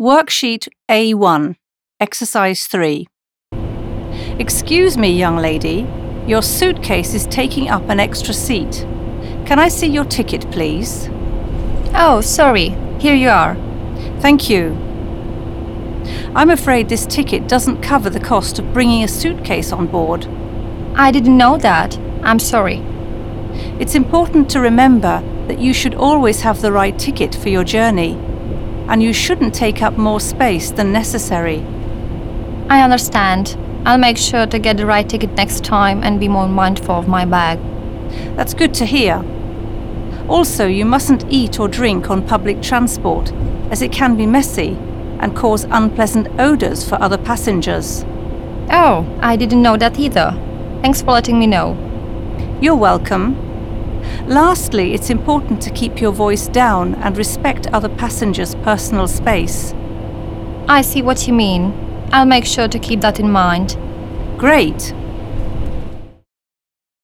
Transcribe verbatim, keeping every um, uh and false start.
Worksheet A one, Exercise three. Excuse me, young lady. Your suitcase is taking up an extra seat. Can I see your ticket, please? Oh, sorry. Here you are. Thank you. I'm afraid this ticket doesn't cover the cost of bringing a suitcase on board. I didn't know that. I'm sorry. It's important to remember that you should always have the right ticket for your journey, and you shouldn't take up more space than necessary. I understand. I'll make sure to get the right ticket next time and be more mindful of my bag. That's good to hear. Also, you mustn't eat or drink on public transport, as it can be messy and cause unpleasant odors for other passengers. Oh, I didn't know that either. Thanks for letting me know. You're welcome. Lastly, it's important to keep your voice down and respect other passengers' personal space. I see what you mean. I'll make sure to keep that in mind. Great!